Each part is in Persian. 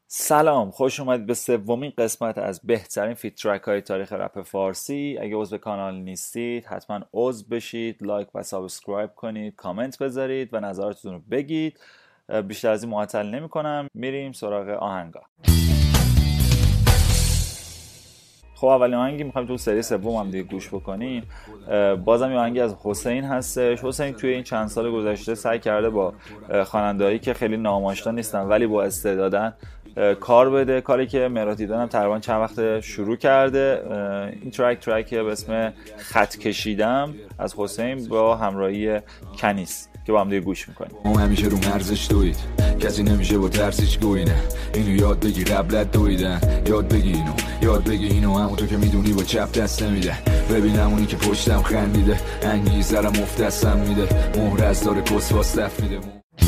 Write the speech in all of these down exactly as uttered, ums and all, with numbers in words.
سلام، خوش اومدید به سومین قسمت از بهترین فیت ترک های تاریخ رپ فارسی. اگه عضو کانال نیستید حتما عضو بشید، لایک و سابسکرایب کنید، کامنت بذارید و نظراتتون رو بگید. بیشتر از این معطل نمی کنم، میریم سراغ آهنگا. خب اولین آهنگی میخوایم تو سری سوم هم دیگه گوش بکنیم. بازم یه آهنگی از حسین هستش. حسین توی این چند سال گذشته سعی کرده با خواننده‌هایی که خیلی نام‌آشنا نیستن ولی با استعدادن کار بده، کاری که مهراد دیدن هم تقریبا چند وقت شروع کرده. این ترک ترکیه به اسم خط کشیدم از حسین با همراهی کنیس که با هم دیگه گوش میکنیم. ما همیشه رو مرزش دوید، کسی نمیشه با ترسیش گوینه. اینو یاد بگی قبلت دویدن، یاد بگی اینو، یاد بگی اینو، همون تو که میدونی با چپ دست نمیده. ببینم اونی که پشتم خندیده، انگیزرم افت دستم میده، مهر از داره کسواس دف میده.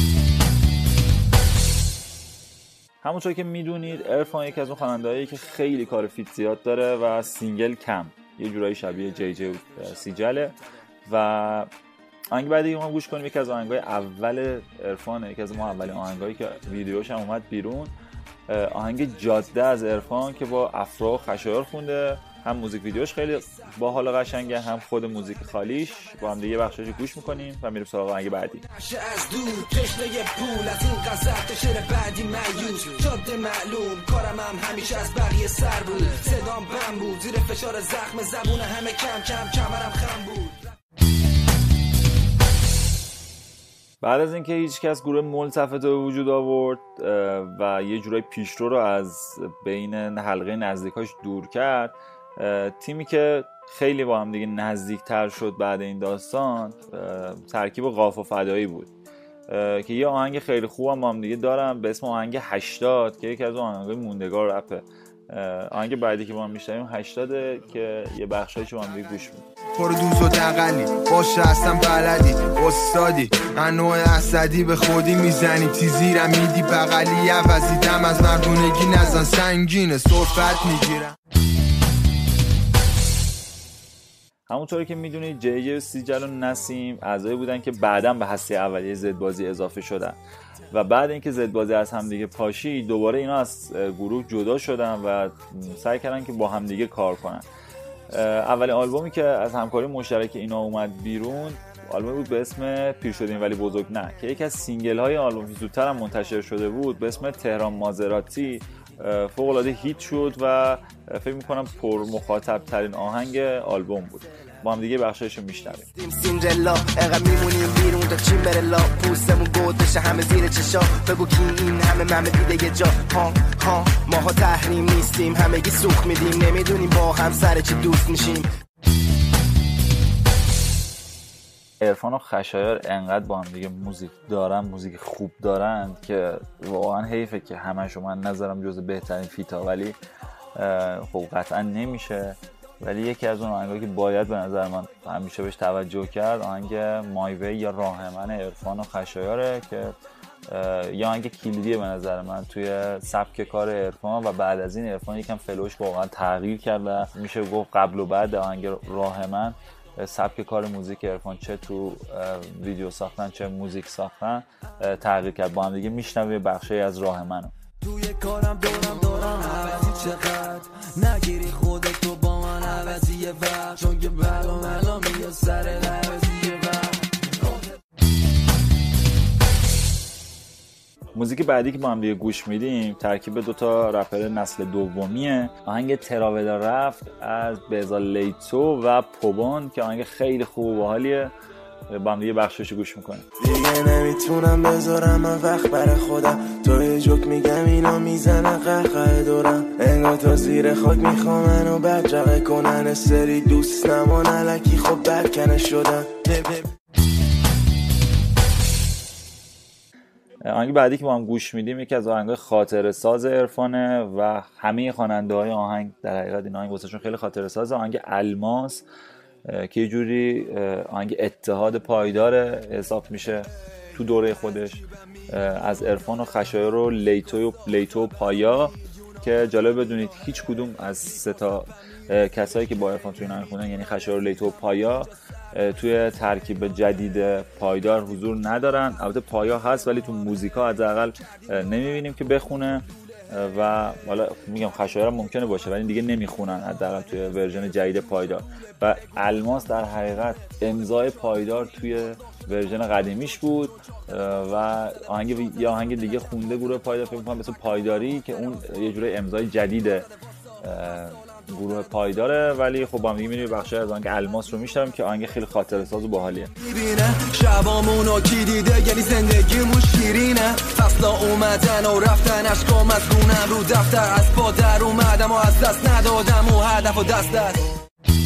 همونطور که میدونید عرفان یکی از اون خواننده‌هایی که خیلی کار فیت زیاد داره و سینگل کم، یه جورایی شبیه جی جی سیجله. و آهنگ بعدی که ما گوش کنیم یکی از آهنگای اول عرفانه، یکی از ما اولین آهنگایی که ویدیوش هم اومد بیرون. آهنگ جاده از عرفان که با افرا و خشایار خونده. هم موزیک ویدیوش خیلی باحال و قشنگه، هم خود موزیک خالیش. با هم دیگه بخشش گوش میکنیم و میریم سراغ آهنگ بعدی. از دور تشنه پول از این قصد شعر بعدی مایوس جاده معلوم کارم هم همیشه از بقیه سر بود، صدام بم بود زیر فشار زخم زبون همه کم کم کمرم خم بود. بعد از اینکه هیچ کس گروه ملتفت به وجود آورد و یه جورای پیشرو رو از بین حلقه نزدیکاش دور کرد، تیمی که خیلی با هم دیگه نزدیکتر شد بعد این داستان ترکیب قاف و فدایی بود که یه آهنگ خیلی خوب هم با هم دیگه دارم به اسم آهنگ هشتاد که یکی از اون آهنگای موندگار رپه. آهنگ بعدی که ما هم میشنویم هشتاده که یه بخشایش با هم دیگه گوش میدیم. پر دوز و دقلی باشه اصلا بلدی استادی انوع اسدی به خودی میزنی تیزیرم میدی بغلی عوضیدم از مردونگی نزن سنگینه صرفت میگیرم. همونطوری که میدونید جی جی و سیجل و نسیم اعضایی بودن که بعداً به هسته اولیه زدبازی اضافه شدن و بعد اینکه زدبازی از همدیگه پاشید دوباره اینا از گروه جدا شدن و سعی کردن که با همدیگه کار کنن. اولین آلبومی که از همکاری مشترک اینا اومد بیرون آلبومی بود به اسم پیر شدیم ولی بزرگ نه که یکی از سینگل های آلبوم که زودتر هم منتشر شده بود به اسم تهران مازراتی فوق العاده هیت شد و فکر میکنم پر مخاطب ترین آهنگ آلبوم بود. با هم دیگه بخشایشو میشنویم. سیندرلا انقدر میمونیم بیرون تا چین بره لا پوستمون گود بشه همه زیر چشا بگو کی این همه همه دیده یه جا ها ها ماها تحریم نیستیم همگی سوخ میدیم نمیدونیم با هم سر چی دوست میشیم. عرفان و خشایار انقدر با هم دیگه موزیک دارن، موزیک خوب دارن که واقعا حیفه که همه‌شو من نظرم جز بهترین فیتا، ولی خب قطعا نمیشه. ولی یکی از اون آهنگایی که باید به نظر من همیشه بهش توجه کرد آهنگ مای وی یا راه من عرفان و خشایاره که یه آهنگ کلیدیه به نظر من توی سبک کار عرفان و بعد از این عرفان یکم فلوش واقعا تغییر کرد و میشه گفت قبل و بعد آهنگ راه من سبک کار موزیک عرفان چه تو ویدیو ساختن چه موزیک ساختن تغییر کرد. با هم دیگه میشنویم بخشی از راه منو. توی کارم دورم دورم عوضی چقدر نگیری خودت تو با من عوضی یه وقت چون که بلا ملا میاد سر عوضی یه وقت. موزیک بعدی که با هم دیگه گوش میدیم ترکیب دوتا رپر نسل دومیه. آهنگ تراودا رفت از بهزاد لیتو و پوبان که آهنگ خیلی خوب و باحالیه. با هم دیگه بخشش گوش میکنیم. دیگه نمیتونم بذارم من وقت برای خودم تو یه جوک میگم اینا میزنن قهقه دورم انگار تا زیر خاک میخوام منو بدرقه کنن سری دوست نمان علکی خب برکنه شدن. آهنگ بعدی که با هم گوش میدیم یکی از آهنگای خاطره ساز عرفانه و همه خواننده های آهنگ در حقیقت این آهنگ واسهشون خیلی خاطره سازه. آهنگ الماس که یه جوری آهنگ اتحاد پایدار حساب میشه تو دوره خودش از عرفان و خشایار و لیتو و لیتو و پایا که جالب بدونید هیچ کدوم از سه تا کسایی که با عرفان توی این آهنگ خوندن یعنی خشایار و لیتو و پایا توی ترکیب جدید پایدار حضور ندارن. البته پایا هست ولی تو موزیکا حداقل نمیبینیم که بخونه و حالا میگم خشایار ممکنه باشه ولی دیگه نمیخونن حداقل توی ورژن جدید پایدار. و الماس در حقیقت امضای پایدار توی ورژن قدیمیش بود و آهنگ یا آهنگ دیگه خونده گروه پایدار، فکر می‌کنم مثل پایداری که اون یه جوری امضای جدید گروه پایداره. ولی خب با هم دیگه می‌بینیم بخشی از آهنگ الماس رو میشنویم که آهنگ خیلی خاطره ساز و باحالیه. شبامونو کی دیده یعنی زندگیمون شیرینه، فصلا اومدن و رفتن اشکام از گونم رو دفتر، از پا در اومدم و از دست ندادم و هدف و دست دست.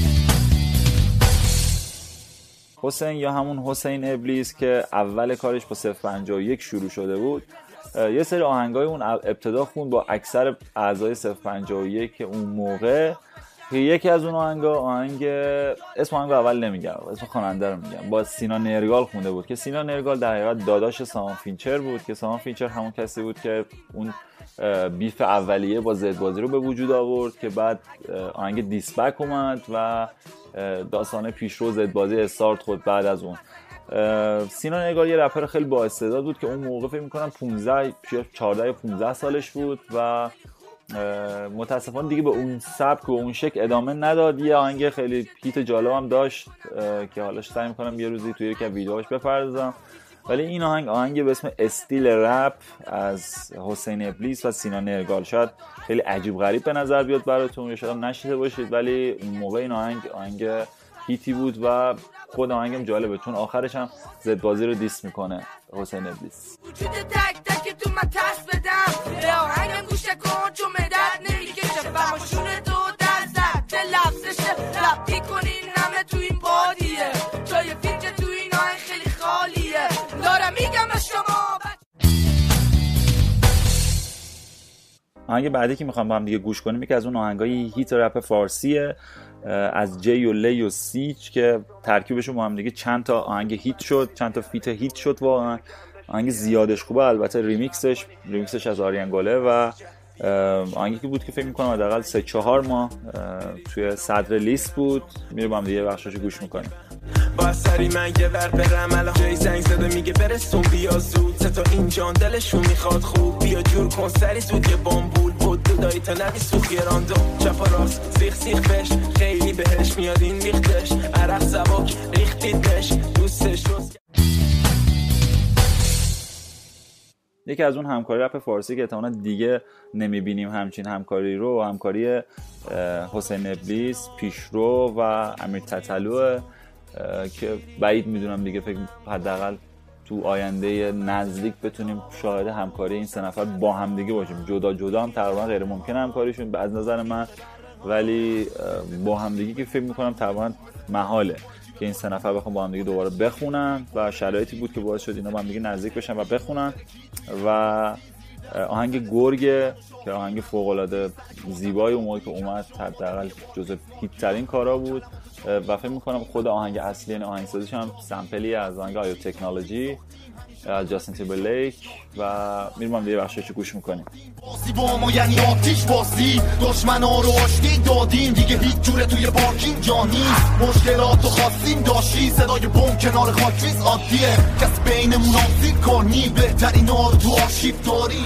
حسین یا همون حسین ابلیس که اول کارش با صفر پنجاه و یک شروع شده بود، یه سری آهنگای اون ابتدا خوند با اکثر اعضای صفر پنجاه و یک که اون موقع. یکی از اون آهنگا آهنگ اسم آهنگو اول نمیگم، اسم خواننده رو میگم، با سینا نرگال خونده بود که سینا نرگال در حقیقت داداش سامان فینچر بود که سامان فینچر همون کسی بود که اون بیف اولیه با زد بازی رو به وجود آورد که بعد آهنگ دیسبک اومد و داستان پیشرو زد بازی استارت خود. بعد از اون سینا نرگال یه رپر خیلی با استعداد بود که اون موقع فکر می‌کنم پانزده چهارده یا پانزده سالش بود و متاسفانه دیگه به اون سبک و اون شکل ادامه نداد. یه آهنگ خیلی هیت جالب هم داشت که حالا سعی می‌کنم یه روزی توی یک ویدیوهاش بپردازم، ولی این آهنگ آهنگ به اسم استیل رپ از حسین ابلیس و سینا نرگال شاید خیلی عجیب غریب به نظر بیاد براتون یا شاید هم نشیده باشید، ولی اون موقع این آهنگ آهنگ هیتی بود و خود آهنگم جالبه چون آخرش هم زد بازی رو دیس میکنه حسین ابلیس. وجود تک تک تو من تست بدم به آهنگم گوش کن چون مدد نمیکشه فرماشون تو دست چه لفظشه رپی کنین همه تو این بادیه جای فیلچه تو این آهنگ خیلی خالیه دارم میگم به شما. آهنگ بعدی که میخوام با هم دیگه گوش کنیم یکی از اون آهنگای هیت رپ فارسیه از جی و لی و سیچ که ترکیبشون با هم دیگه چند تا آهنگ هیت شد، چند تا فیت هیت شد. واقعا آهنگ زیادش خوبه، البته ریمیکسش ریمیکسش از آریان گله و آهنگی که بود که فکر می‌کنم حداقل سه چهار ماه توی صدر لیست بود. میره با هم دیگه بخشاشو گوش می‌کنیم. با سری من یه ور برم الان جای زنگ زده میگه برسون بیا زود سه تا این جان دلشون میخواد خوب بیا جور کن سری زود یه بامبول بود دایی تا نبی سوخ گراندو چپ راست سیخ سیخ بش خیلی بهش میاد این ریختش عرق سبک ریختیدش دوستش روز. یکی از اون همکاری رپ فارسی که احتمالاً دیگه نمیبینیم همچین همکاری رو، همکاری حسین ابلیس، پیشرو و امیر تتلو که بعید میدونم دیگه فکر حداقل تو آینده نزدیک بتونیم شاهد همکاری این سه نفر با هم دیگه باشیم. جدا جدا هم تقریبا غیر ممکنه همکاریشون از نظر من، ولی با هم دیگه که فکر میکنم تقریبا محاله که این سه نفر بخوام با هم دیگه دوباره بخونن و شرایطی بود که باعث شد اینا با هم دیگه نزدیک بشن و بخونن. و آهنگ گرگ که آهنگ فوق العاده زیبای اون موقع که اومد حداقل جزو هیت ترین کارا بود و فکر می‌کنم خود آهنگ اصلی یعنی آهنگسازیش هم سامپلی از آهنگ آیو تکنولوژی از جاستین تیمبرلیک و میرم هم دیگه بخشش رو گوش میکنیم. بازی با ما یعنی آتیش بازی دشمنا رو آشتی دادیم دیگه هیچ جوره توی پارکینگ جانی مشکلاتو خواستیم داشتی صدای بم کنار خاکریز عادیه کس بینمون آسیب کنی بهترین ها رو تو آرشیو داریم.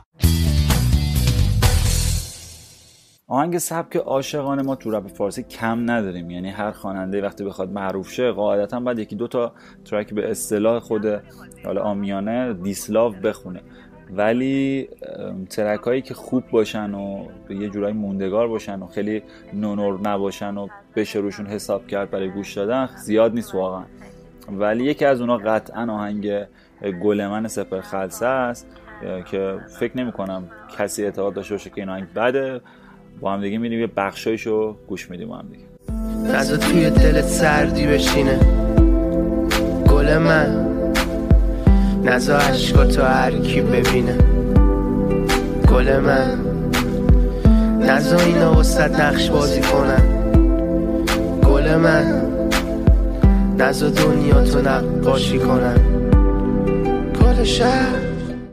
آهنگ سبک عاشقانه ما تو رپ فارسی کم نداریم، یعنی هر خواننده وقتی بخواد معروف شه قاعدتاً بعد یکی دو تا ترک به اصطلاح خود حالا عامیانه دیسلاو بخونه، ولی ترک هایی که خوب باشن و یه جورایی موندگار باشن و خیلی نونور نباشن و بشه روشون حساب کرد برای گوش دادن زیاد نیست واقعا. ولی یکی از اونا قطعاً آهنگ گلمن سپر خلصه است که فکر نمی کنم کسی اعتقاد داشته باشه که این آهنگ بده. با هم دیگه میریم یه بخشایشو گوش میدیم با هم دیگه. نزا توی دلت سردی بشینه گل من، نزا عشقاتو هر کی ببینه گل من، نزا اینا وسط نقش بازی کنن گل من، نزا دنیا تو نقاشی کنن گل شهر.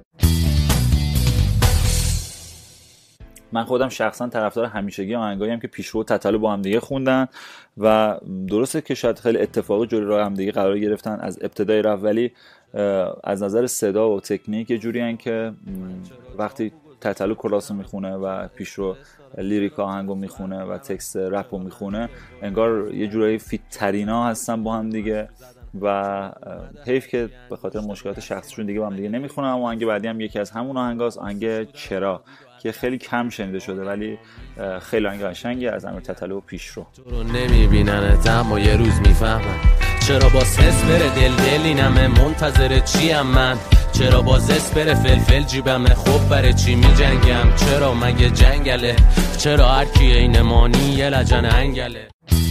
من خودم شخصا طرفدار همیشگی آهنگایی هم که پیشرو و تتلو با هم دیگه خوندن و درسته که شاید خیلی اتفاقی جلوی راه هم دیگه قرار گرفتن از ابتدای راه، ولی از نظر صدا و تکنیک یه جوری ان که وقتی تتلو کلاسو میخونه و پیشرو لیریک آهنگو میخونه و تکست رپو میخونه، انگار یه جورایی فیت ترینا هستن با هم دیگه و حیف که به خاطر مشکلات شخصیشون دیگه با هم دیگه نمیخونن. اما آهنگ بعدی هم یکی از همون آهنگاست، آهنگ چرا، که خیلی کم شنیده شده ولی خیلی آهنگ قشنگه از امیر تتلو و پیشرو. تو رو نمیبیننت اما یه روز میفهمن چرا با سس بره دل دل اینمه منتظر چیم من، چرا با زس بره فلفل جیبمه خب برای چی میجنگم، چرا مگه جنگله، چرا هر کی اینمانی یه لجن انگله.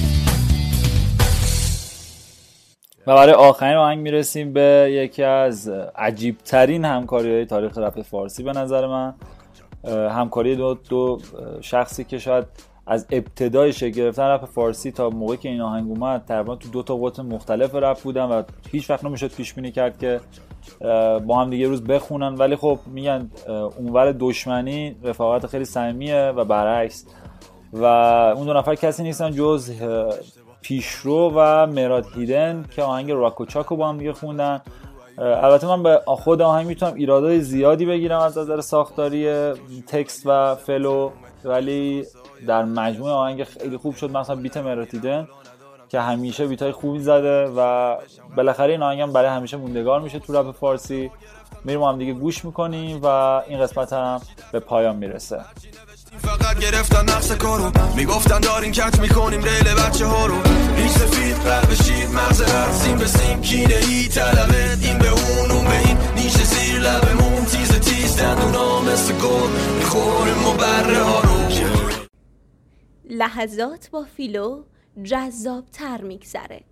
و برای آخرین آهنگ میرسیم به یکی از عجیبترین همکاری‌های تاریخ رپ فارسی به نظر من، همکاری دو, دو شخصی که شاید از ابتدای شکل گرفتن رپ فارسی تا موقعی که این آهنگ اومد تقریبا تو دو تا قطب مختلف رپ بودن و هیچ وقت نمیشد پیش بینی کرد که با هم دیگه روز بخونن، ولی خب میگن اونور دشمنی رفاقت خیلی صمیمیه و برعکس. و اون دو نفر کسی نیستن جز پیشرو و مهراد هیدن که آهنگ راکو چاکو با هم دیگه خوندن. البته من به خود آهنگ میتونم ایرادای زیادی بگیرم از نظر ساختاری تکست و فلو، ولی در مجموع آهنگ خیلی خوب شد. مثلا بیت مهراد هیدن که همیشه بیتای خوبی زده و بالاخره این آهنگ هم برای همیشه موندگار میشه تو رپ فارسی. میریم هم دیگه گوش میکنیم و این قسمت هم به پایان میرسه. فقط گرفتن نقص کارو میگفتن دارین کت میکنیم ریل بچه ها رو، ریش سفید پر بشید مغز هر سیم به سیم کینه ای طلبت این به اون اون به این نیش زیر لبمون تیز تیز دندونا مثل گل میخوریم و بره ها رو. لحظات با فیلو جذاب تر میگذره.